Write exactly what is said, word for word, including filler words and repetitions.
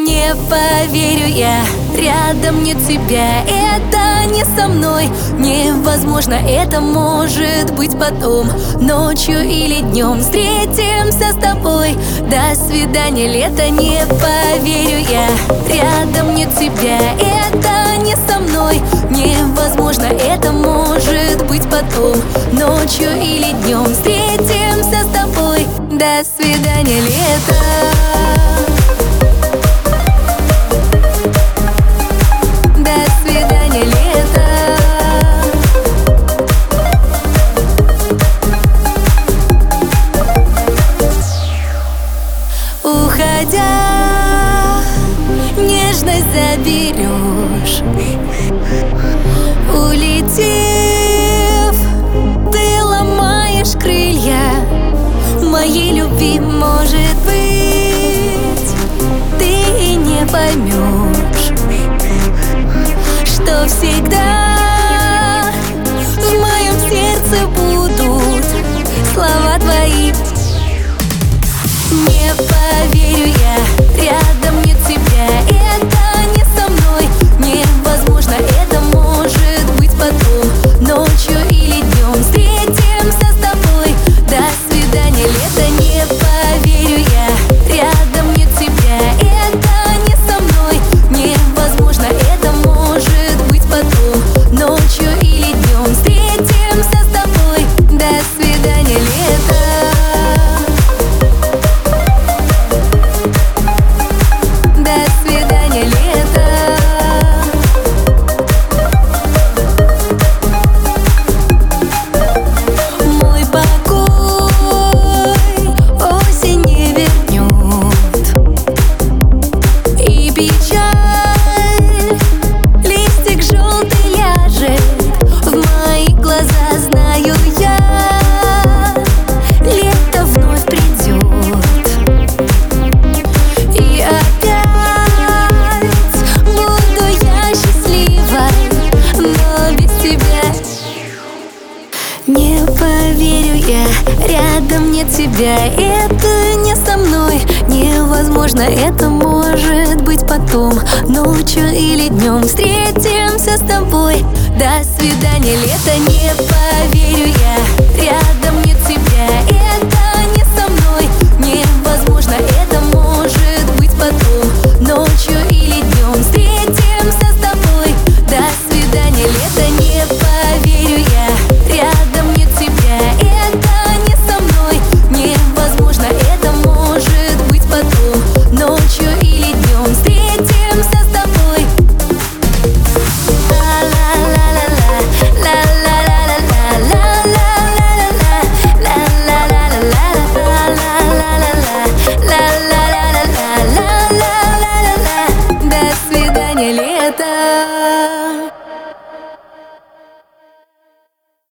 Не поверю я, рядом нет тебя. Это не со мной, невозможно. Это может быть потом, ночью или днем. Встретимся с тобой, до свидания, лето. Не поверю я, рядом нет тебя. Это не со мной, невозможно. Это может быть потом, ночью или днем. Встретимся с тобой, до свидания, лето. Уходя, нежность заберешь. Улетев, ты ломаешь крылья моей любви. Может быть, ты и не поймешь, что всегда в моем сердце будут слова твои. Не поверю я, рядом нет тебя. Это не со мной, невозможно. Это может быть потом, ночью или днем. Встретимся с тобой, до свидания, лето. Не поверю я, рядом нет тебя. Это не со мной, невозможно. Это может быть потом, ночью или днем. Встретимся с тобой, до свидания, лето. Не поверю я, рядом нет тебя. Это не со мной, невозможно. Это может быть потом, ночью или днем. Встретимся с тобой, до свидания, лето. Не поверю я.